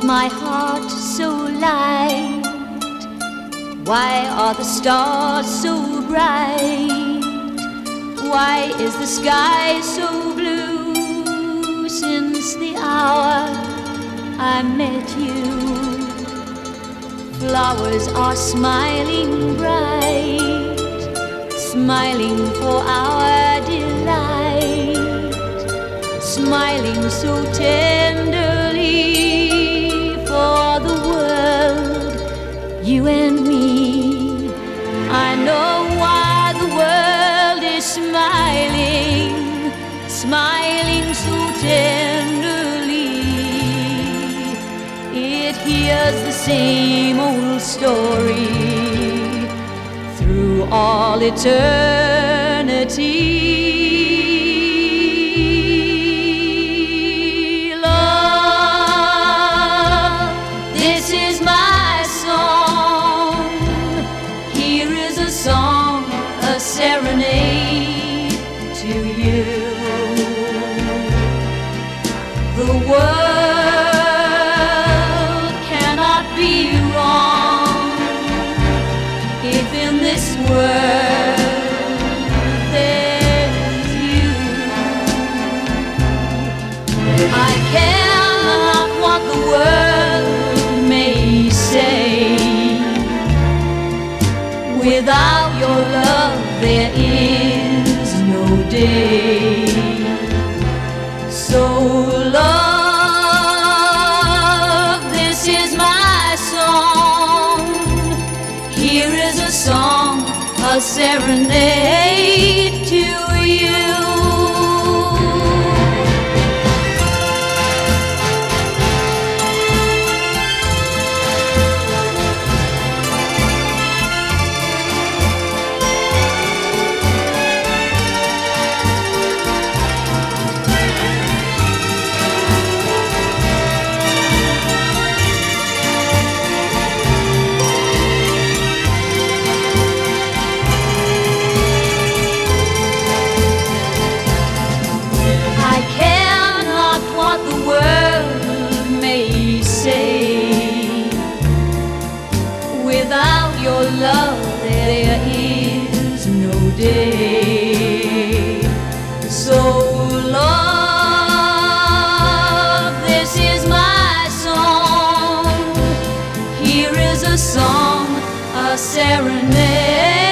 my heart so light? Why are the stars so bright? Why is the sky so blue? Since the hour I met you, flowers are smiling bright, smiling for our delight, smiling so tenderly for the world, you and me. I know why the world is smiling, smiling so tenderly. It hears the same old story through all eternity. Love, this is my song. Here is a song, a serenade to you. The world cannot be wrong if in this world there's you. I care not what the world may say. Without your love there is no day. So love, this is my song. Here is a song, a serenade to you. Without your love there is no day. So love, this is my song. Here is a song, a serenade.